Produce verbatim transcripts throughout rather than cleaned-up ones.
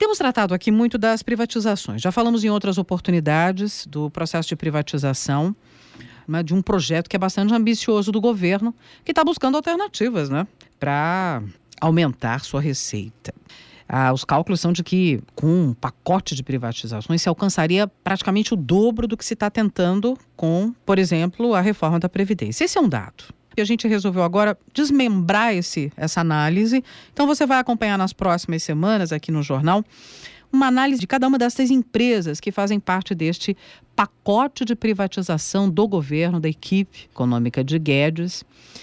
Temos tratado aqui muito das privatizações. Já falamos em outras oportunidades do processo de privatização, né, de um projeto que é bastante ambicioso do governo, que está buscando alternativas, né, para aumentar sua receita. Ah, os cálculos são de que, com um pacote de privatizações, se alcançaria praticamente o dobro do que se está tentando com, por exemplo, a reforma da Previdência. Esse é um dado. E a gente resolveu agora desmembrar esse, essa análise. Então você vai acompanhar nas próximas semanas aqui no jornal uma análise de cada uma dessas empresas que fazem parte deste pacote de privatização do governo, da equipe econômica de Guedes.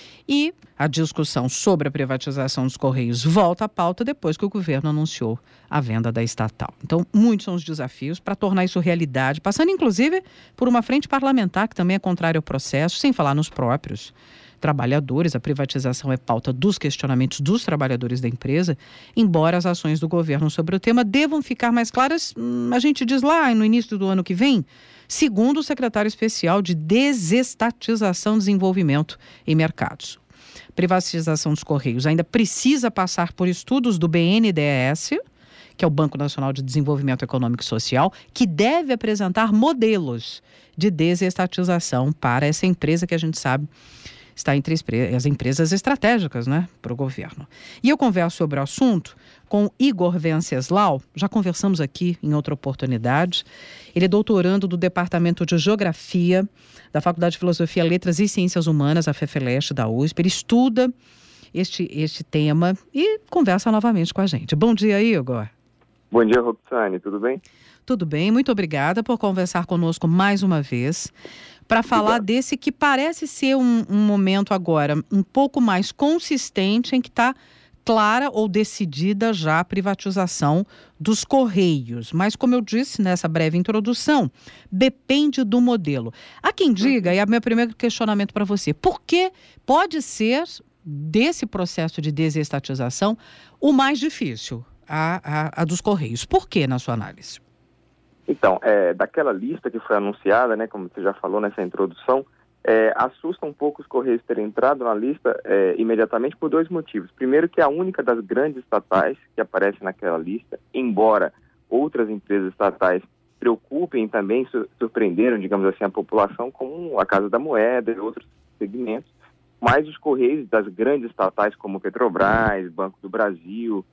E a discussão sobre a privatização dos Correios volta à pauta depois que o governo anunciou a venda da estatal. Então, muitos são os desafios para tornar isso realidade, passando inclusive por uma frente parlamentar que também é contrária ao processo, sem falar nos próprios trabalhadores. A privatização é pauta dos questionamentos dos trabalhadores da empresa, embora as ações do governo sobre o tema devam ficar mais claras, a gente diz lá no início do ano que vem, segundo o secretário especial de Desestatização, Desenvolvimento e Mercados. Privatização dos Correios ainda precisa passar por estudos do B N D E S, que é o Banco Nacional de Desenvolvimento Econômico e Social, que deve apresentar modelos de desestatização para essa empresa que a gente sabe está entre as empresas estratégicas, né, para o governo. E eu converso sobre o assunto com Igor Venceslau, já conversamos aqui em outra oportunidade. Ele é doutorando do Departamento de Geografia da Faculdade de Filosofia, Letras e Ciências Humanas, a FEFELESH da U S P. Ele estuda este, este tema e conversa novamente com a gente. Bom dia, Igor. Bom dia, Roxane. Tudo bem? Tudo bem, muito obrigada por conversar conosco mais uma vez, para falar Obrigado. Desse que parece ser um, um momento agora um pouco mais consistente em que está clara ou decidida já a privatização dos Correios. Mas, como eu disse nessa breve introdução, depende do modelo. Há quem diga, e é o meu primeiro questionamento para você, por que pode ser, desse processo de desestatização, o mais difícil, a, a, a dos Correios? Por que, na sua análise? Então, é, daquela lista que foi anunciada, né, como você já falou nessa introdução, é, assusta um pouco os Correios terem entrado na lista é, imediatamente por dois motivos. Primeiro, que é a única das grandes estatais que aparece naquela lista, embora outras empresas estatais preocupem e também su- surpreenderam, digamos assim, a população, como a Casa da Moeda e outros segmentos, mas os Correios das grandes estatais como Petrobras, Banco do Brasil,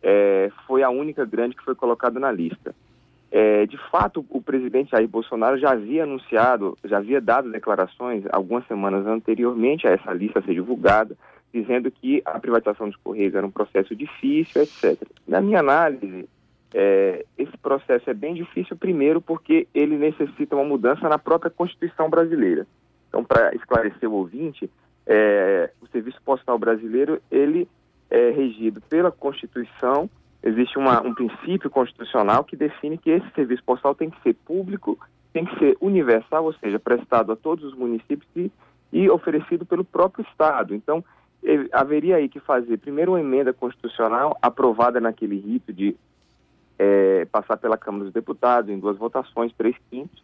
é, foi a única grande que foi colocada na lista. É, de fato, o presidente Jair Bolsonaro já havia anunciado, já havia dado declarações algumas semanas anteriormente a essa lista ser divulgada, dizendo que a privatização dos Correios era um processo difícil, etcétera. Na minha análise, é, esse processo é bem difícil, primeiro porque ele necessita uma mudança na própria Constituição brasileira. Então, para esclarecer o ouvinte, é, o Serviço Postal brasileiro, ele é regido pela Constituição. Existe uma, um princípio constitucional que define que esse serviço postal tem que ser público, tem que ser universal, ou seja, prestado a todos os municípios e, e oferecido pelo próprio Estado. Então, ele, haveria aí que fazer primeiro uma emenda constitucional aprovada naquele rito de é, passar pela Câmara dos Deputados em duas votações, três quintos,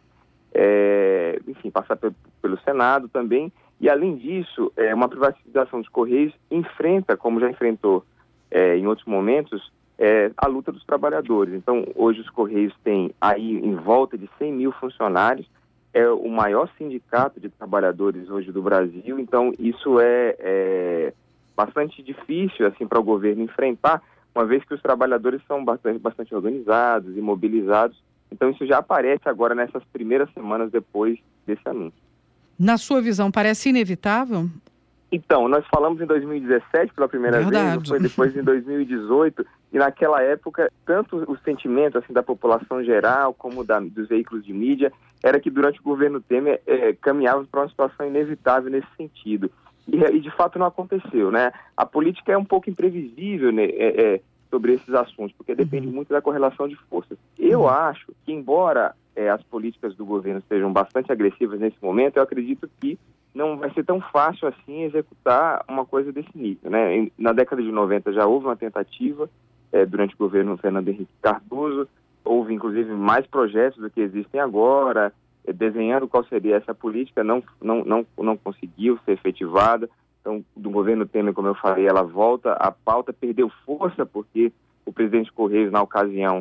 é, enfim, passar pe- pelo Senado também. E, além disso, é, uma privatização dos Correios enfrenta, como já enfrentou é, em outros momentos, É, a luta dos trabalhadores. Então, hoje os Correios têm aí em volta de cem mil funcionários, é o maior sindicato de trabalhadores hoje do Brasil, então isso é, é bastante difícil assim, para o governo enfrentar, uma vez que os trabalhadores são bastante, bastante organizados e mobilizados. Então isso já aparece agora nessas primeiras semanas depois desse anúncio. Na sua visão, parece inevitável? Então, nós falamos em dois mil e dezessete pela primeira Verdade. vez, foi depois em dois mil e dezoito, e naquela época, tanto o sentimento assim, da população geral, como da, dos veículos de mídia, era que durante o governo Temer é, caminhávamos para uma situação inevitável nesse sentido. E, e de fato não aconteceu, né? A política é um pouco imprevisível, né, é, é, sobre esses assuntos, porque depende muito da correlação de forças. Eu acho que, embora é, as políticas do governo sejam bastante agressivas nesse momento, eu acredito que não vai ser tão fácil assim executar uma coisa desse nível, né? Na década de noventa já houve uma tentativa, é, durante o governo Fernando Henrique Cardoso, houve inclusive mais projetos do que existem agora, é, desenhando qual seria essa política, não, não, não, não conseguiu ser efetivada. Então, do governo Temer, como eu falei, ela volta, a pauta perdeu força porque o presidente Correios, na ocasião,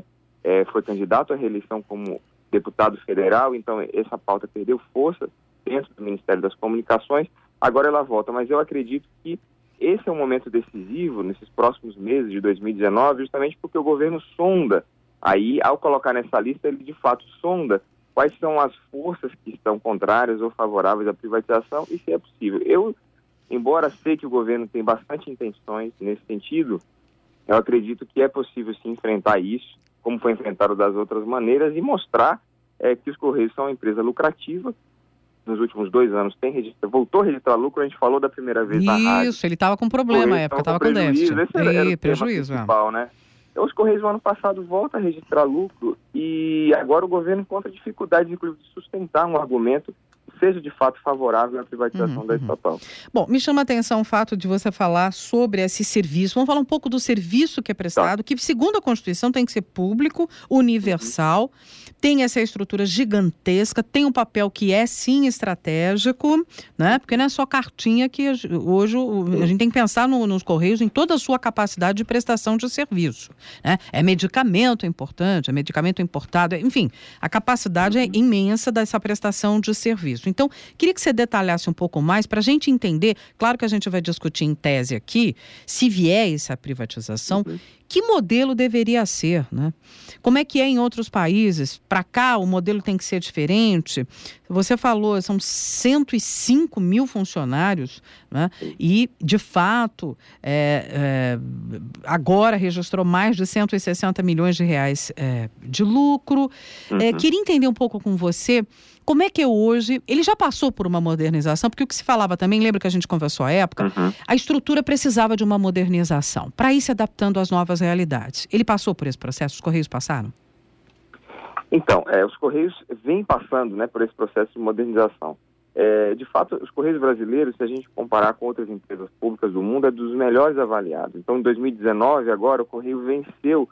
é, foi candidato à reeleição como deputado federal, então essa pauta perdeu força dentro do Ministério das Comunicações, agora ela volta, mas eu acredito que esse é um momento decisivo nesses próximos meses de dois mil e dezenove, justamente porque o governo sonda, aí ao colocar nessa lista ele de fato sonda quais são as forças que estão contrárias ou favoráveis à privatização e se é possível. Eu, embora sei que o governo tem bastante intenções nesse sentido, eu acredito que é possível sim enfrentar isso, como foi enfrentado das outras maneiras, e mostrar é, que os Correios são uma empresa lucrativa. Nos últimos dois anos tem registra, voltou a registrar lucro, a gente falou da primeira vez na rádio. Isso, ele estava com problema na época, estava com déficit. Esse era, era e, o prejuízo, tema principal, né? Então, os Correios no ano passado voltam a registrar lucro e agora o governo encontra dificuldade, inclusive, de sustentar um argumento que seja de fato favorável à privatização uhum, da estatal. Uhum. Bom, me chama a atenção o fato de você falar sobre esse serviço. Vamos falar um pouco do serviço que é prestado, tá. que segundo a Constituição tem que ser público, universal, uhum. tem essa estrutura gigantesca, tem um papel que é sim estratégico, né? Porque não é só cartinha que hoje a gente tem que pensar no, nos Correios em toda a sua capacidade de prestação de serviço, né? É medicamento importante, é medicamento importado, enfim, a capacidade uhum. é imensa dessa prestação de serviço. Então, queria que você detalhasse um pouco mais para a gente entender, claro que a gente vai discutir em tese aqui, se vier essa privatização, uhum. que modelo deveria ser, né? Como é que é em outros países? Para cá, o modelo tem que ser diferente? Você falou, são cento e cinco mil funcionários, né? E, de fato, é, é, agora registrou mais de cento e sessenta milhões de reais é, de lucro. Uhum. É, queria entender um pouco com você como é que é hoje, ele já passou por uma modernização, porque o que se falava também, lembra que a gente conversou à época, uhum. a estrutura precisava de uma modernização, para ir se adaptando às novas realidades. Ele passou por esse processo? Os Correios passaram? Então, é, os Correios vêm passando, né, por esse processo de modernização. É, de fato, os Correios brasileiros, se a gente comparar com outras empresas públicas do mundo, é dos melhores avaliados. Então, em dois mil e dezenove, agora, o Correio venceu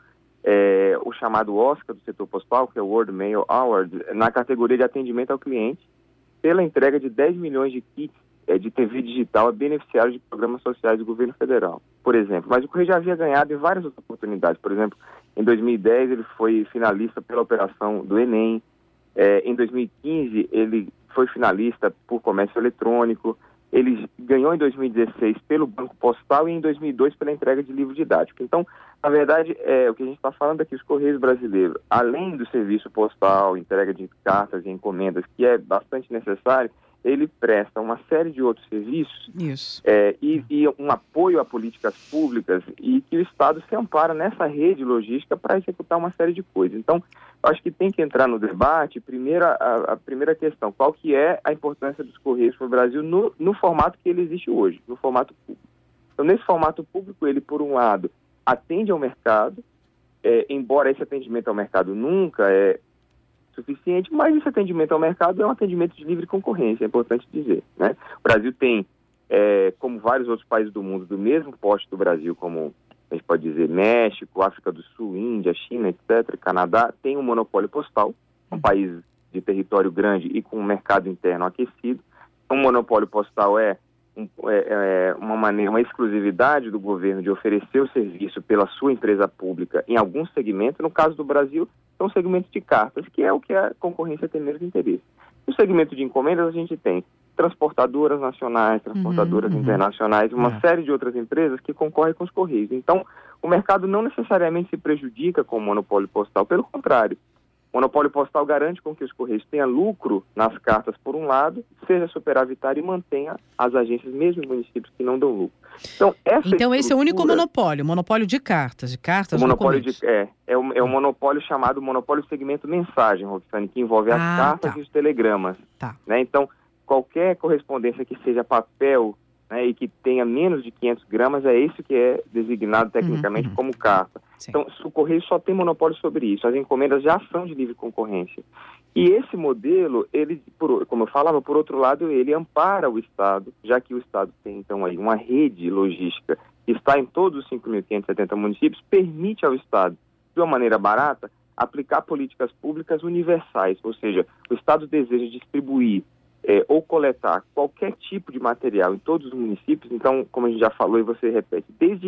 É, o chamado Oscar do setor postal, que é o World Mail Award, na categoria de atendimento ao cliente, pela entrega de dez milhões de kits é, de T V digital a beneficiários de programas sociais do governo federal, por exemplo. Mas o Correio já havia ganhado em várias outras oportunidades. Por exemplo, em dois mil e dez ele foi finalista pela operação do Enem, é, em dois mil e quinze ele foi finalista por comércio eletrônico, ele ganhou em dois mil e dezesseis pelo Banco Postal e em dois mil e dois pela entrega de livro didático. Então, na verdade, é, o que a gente está falando é que os Correios brasileiros, além do serviço postal, entrega de cartas e encomendas, que é bastante necessário, ele presta uma série de outros serviços Isso. É, e, e um apoio a políticas públicas e que o Estado se ampara nessa rede logística para executar uma série de coisas. Então, eu acho que tem que entrar no debate, primeiro, a, a primeira questão, qual que é a importância dos Correios para o Brasil no, no formato que ele existe hoje, no formato público. Então, nesse formato público, ele, por um lado, atende ao mercado, é, embora esse atendimento ao mercado nunca é suficiente, mas esse atendimento ao mercado é um atendimento de livre concorrência, é importante dizer, né? O Brasil tem, é, como vários outros países do mundo, do mesmo porte do Brasil, como a gente pode dizer México, África do Sul, Índia, China, etcétera, Canadá, tem um monopólio postal, um país de território grande e com um mercado interno aquecido. Um monopólio postal é, um, é, é uma maneira, uma exclusividade do governo de oferecer o serviço pela sua empresa pública em algum segmento. No caso do Brasil, são segmentos de cartas, que é o que a concorrência tem menos interesse. No segmento de encomendas, a gente tem transportadoras nacionais, transportadoras uhum, internacionais, uma é. série de outras empresas que concorrem com os Correios. Então, o mercado não necessariamente se prejudica com o monopólio postal, pelo contrário. O monopólio postal garante com que os Correios tenham lucro nas cartas, por um lado, seja superavitário e mantenha as agências, mesmo em municípios que não dão lucro. Então, essa então esse é o único monopólio, monopólio de cartas, de cartas o monopólio de, é, é, o, é o monopólio chamado monopólio segmento mensagem, Roxane, que envolve as ah, cartas tá. e os telegramas. Tá. Né? Então, qualquer correspondência que seja papel, né, e que tenha menos de quinhentos gramas, é isso que é designado tecnicamente uhum, como carta. Sim. Então, o Correio só tem monopólio sobre isso. As encomendas já são de livre concorrência. E esse modelo, ele, por, como eu falava, por outro lado, ele ampara o Estado, já que o Estado tem, então, aí uma rede logística que está em todos os cinco mil quinhentos e setenta municípios, permite ao Estado, de uma maneira barata, aplicar políticas públicas universais. Ou seja, o Estado deseja distribuir É, ou coletar qualquer tipo de material em todos os municípios. Então, como a gente já falou e você repete, desde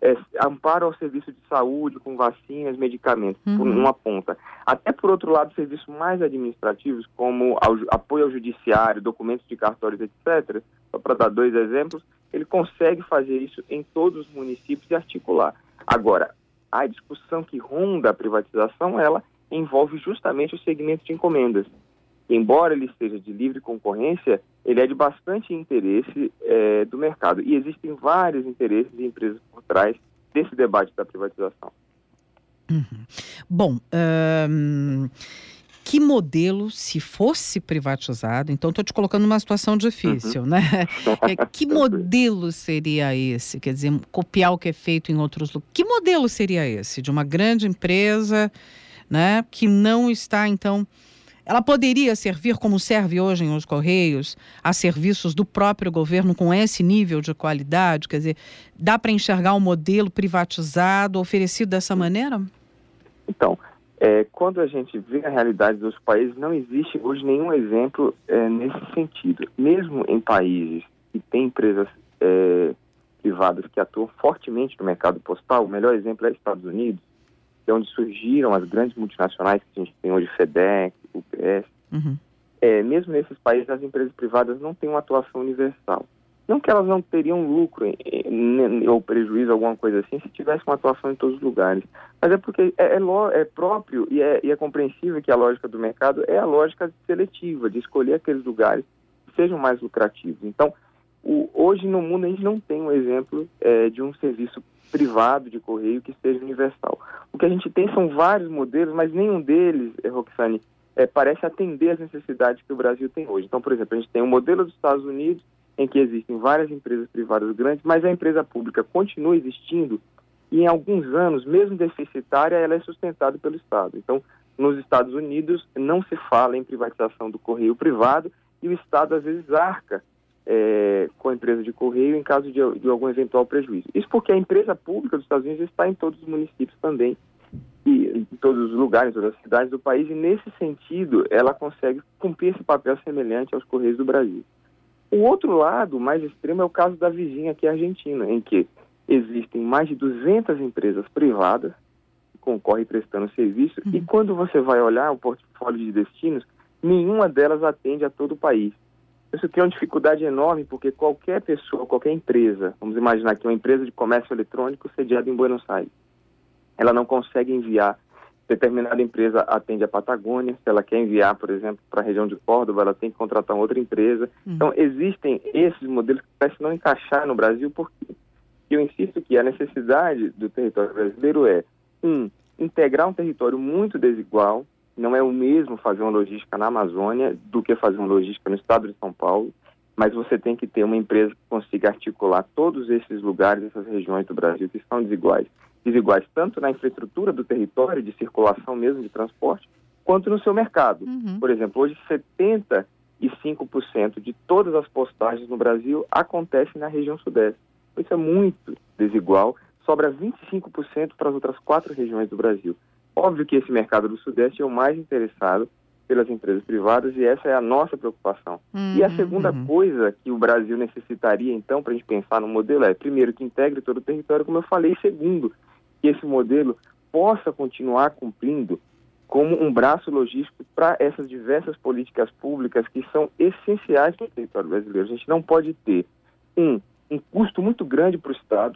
é, amparo ao serviço de saúde, com vacinas, medicamentos, uhum. por uma ponta. Até por outro lado, serviços mais administrativos, como ao, apoio ao judiciário, documentos de cartórios, etcétera, só para dar dois exemplos, ele consegue fazer isso em todos os municípios e articular. Agora, a discussão que ronda a privatização, ela envolve justamente o segmento de encomendas. Embora ele seja de livre concorrência, ele é de bastante interesse é, do mercado. E existem vários interesses de empresas por trás desse debate da privatização. Uhum. Bom, hum, que modelo, se fosse privatizado, então estou te colocando numa situação difícil, uhum. né? É, que modelo seria esse? Quer dizer, copiar o que é feito em outros lugares. Que modelo seria esse? De uma grande empresa, né, que não está, então... Ela poderia servir como serve hoje os Correios, a serviços do próprio governo com esse nível de qualidade? Quer dizer, dá para enxergar um modelo privatizado oferecido dessa maneira? Então, é, quando a gente vê a realidade dos países, não existe hoje nenhum exemplo é, nesse sentido. Mesmo em países que têm empresas é, privadas que atuam fortemente no mercado postal, o melhor exemplo é os Estados Unidos, que é onde surgiram as grandes multinacionais que a gente tem hoje, FedEx, U P S. Uhum. É, mesmo nesses países, as empresas privadas não têm uma atuação universal. Não que elas não teriam lucro em, ou prejuízo, alguma coisa assim, se tivesse uma atuação em todos os lugares. Mas é porque é, é, lo, é próprio e é, e é compreensível que a lógica do mercado é a lógica seletiva, de escolher aqueles lugares que sejam mais lucrativos. Então, o, hoje no mundo a gente não tem um exemplo é, de um serviço privado de correio que seja universal. O que a gente tem são vários modelos, mas nenhum deles, Roxane, é, parece atender às necessidades que o Brasil tem hoje. Então, por exemplo, a gente tem um modelo dos Estados Unidos, em que existem várias empresas privadas grandes, mas a empresa pública continua existindo e em alguns anos, mesmo deficitária, ela é sustentada pelo Estado. Então, nos Estados Unidos, não se fala em privatização do correio privado e o Estado, às vezes, arca É, com a empresa de correio em caso de, de algum eventual prejuízo. Isso porque a empresa pública dos Estados Unidos está em todos os municípios também, e em todos os lugares, em todas as cidades do país, e nesse sentido ela consegue cumprir esse papel semelhante aos Correios do Brasil. O outro lado, mais extremo, é o caso da vizinha aqui, a Argentina, em que existem mais de duzentas empresas privadas que concorrem prestando serviço, uhum. e quando você vai olhar o portfólio de destinos, nenhuma delas atende a todo o país. Isso cria uma dificuldade enorme, porque qualquer pessoa, qualquer empresa, vamos imaginar que uma empresa de comércio eletrônico sediada em Buenos Aires, ela não consegue enviar, determinada empresa atende a Patagônia, se ela quer enviar, por exemplo, para a região de Córdoba, ela tem que contratar outra empresa. Uhum. Então, existem esses modelos que parecem não encaixar no Brasil, porque eu insisto que a necessidade do território brasileiro é, um, integrar um território muito desigual. Não é o mesmo fazer uma logística na Amazônia do que fazer uma logística no estado de São Paulo, mas você tem que ter uma empresa que consiga articular todos esses lugares, essas regiões do Brasil que são desiguais. Desiguais tanto na infraestrutura do território, de circulação mesmo, de transporte, quanto no seu mercado. Uhum. Por exemplo, hoje setenta e cinco por cento de todas as postagens no Brasil acontecem na região sudeste. Isso é muito desigual, sobra vinte e cinco por cento para as outras quatro regiões do Brasil. Óbvio que esse mercado do Sudeste é o mais interessado pelas empresas privadas e essa é a nossa preocupação. Uhum, e a segunda uhum. coisa que o Brasil necessitaria, então, para a gente pensar no modelo é, primeiro, que integre todo o território, como eu falei, e segundo, que esse modelo possa continuar cumprindo como um braço logístico para essas diversas políticas públicas que são essenciais para o território brasileiro. A gente não pode ter, um, um custo muito grande para o Estado,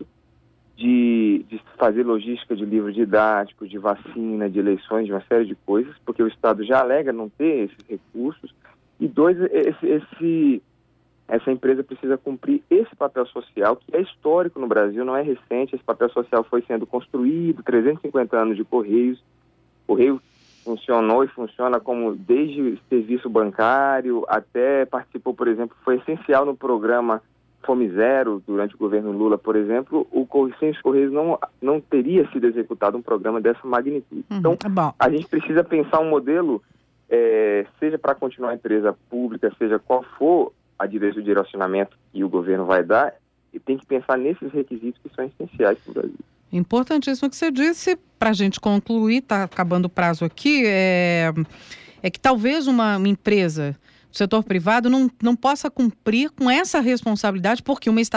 De, de fazer logística de livro didático, de vacina, de eleições, de uma série de coisas, porque o Estado já alega não ter esses recursos. E dois, esse, esse, essa empresa precisa cumprir esse papel social, que é histórico no Brasil, não é recente. Esse papel social foi sendo construído, trezentos e cinquenta anos de Correios. O Correio funcionou e funciona como desde serviço bancário até participou, por exemplo, foi essencial no programa Fome Zero, durante o governo Lula, por exemplo, o sem os Correios não, não teria sido executado um programa dessa magnitude. Uhum, então, é a gente precisa pensar um modelo, é, seja para continuar a empresa pública, seja qual for a direito de direcionamento que o governo vai dar, e tem que pensar nesses requisitos que são essenciais para o Brasil. Importantíssimo o que você disse. Para a gente concluir, está acabando o prazo aqui, é, é que talvez uma, uma empresa... o setor privado não, não possa cumprir com essa responsabilidade, porque uma estatal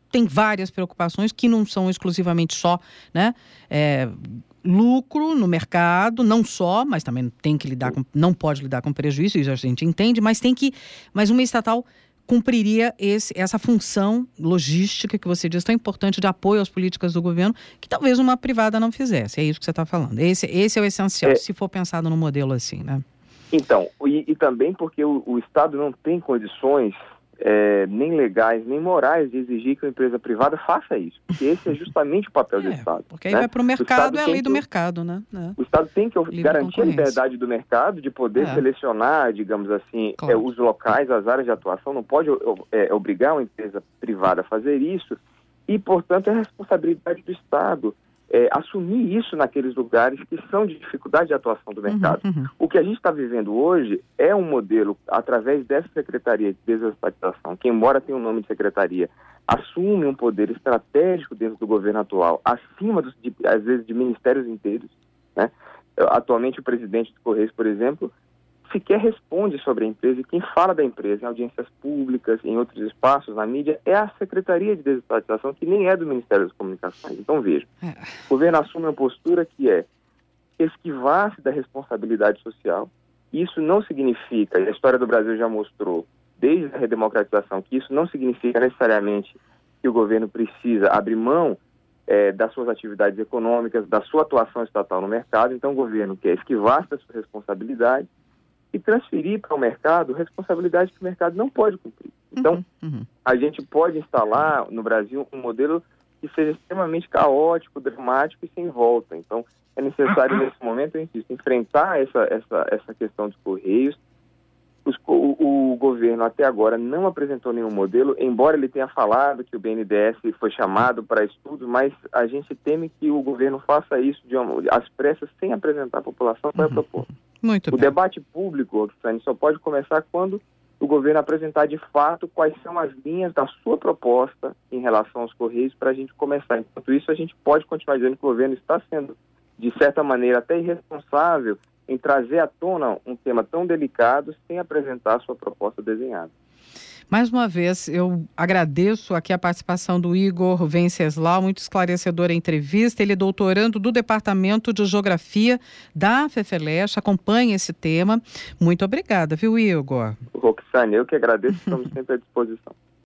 tem várias preocupações que não são exclusivamente só, né, é, lucro no mercado, não só, mas também tem que lidar com, não pode lidar com prejuízo, isso a gente entende, mas tem que, mas uma estatal cumpriria esse, essa função logística que você diz tão importante de apoio às políticas do governo, que talvez uma privada não fizesse. É isso que você está falando. Esse, esse é o essencial, é, se for pensado num modelo assim, né? Então, e, e também porque o, o Estado não tem condições é, nem legais, nem morais de exigir que a empresa privada faça isso. Porque esse é justamente o papel é, do Estado. Porque aí né? vai para o mercado, é a lei do mercado, né? É. O Estado tem que Livre garantir a liberdade do mercado de poder é. selecionar, digamos assim, claro. é, os locais, as áreas de atuação. Não pode é, obrigar uma empresa privada a fazer isso. E, portanto, é responsabilidade do Estado É, assumir isso naqueles lugares que são de dificuldade de atuação do mercado. Uhum, uhum. O que a gente está vivendo hoje é um modelo, através dessa Secretaria de Desestatização, que embora tenha o nome de secretaria, assume um poder estratégico dentro do governo atual, acima, dos, de, às vezes, de ministérios inteiros. Né? Atualmente, o presidente dos Correios, por exemplo, sequer responde sobre a empresa, e quem fala da empresa em audiências públicas, em outros espaços, na mídia, é a Secretaria de Desestatização, que nem é do Ministério das Comunicações. Então, veja, é. o governo assume uma postura que é esquivar-se da responsabilidade social. Isso não significa, e a história do Brasil já mostrou, desde a redemocratização, que isso não significa necessariamente que o governo precisa abrir mão é, das suas atividades econômicas, da sua atuação estatal no mercado. Então, o governo quer esquivar-se da sua responsabilidade e transferir para o mercado responsabilidade que o mercado não pode cumprir. Então, uhum, uhum. a gente pode instalar no Brasil um modelo que seja extremamente caótico, dramático e sem volta. Então, é necessário, nesse momento, eu insisto, enfrentar essa, essa, essa questão dos Correios. Os, o, o governo, até agora, não apresentou nenhum modelo, embora ele tenha falado que o B N D E S foi chamado para estudo, mas a gente teme que o governo faça isso de uma, às pressas, sem apresentar à população para uhum. propor. Muito o bem. debate público, Roxane, só pode começar quando o governo apresentar de fato quais são as linhas da sua proposta em relação aos Correios para a gente começar. Enquanto isso, a gente pode continuar dizendo que o governo está sendo, de certa maneira, até irresponsável em trazer à tona um tema tão delicado sem apresentar a sua proposta desenhada. Mais uma vez, eu agradeço aqui a participação do Igor Venceslau, muito esclarecedora a entrevista. Ele é doutorando do Departamento de Geografia da FEFELECH, acompanha esse tema. Muito obrigada, viu, Igor? Roxane, eu que agradeço, estamos sempre à disposição.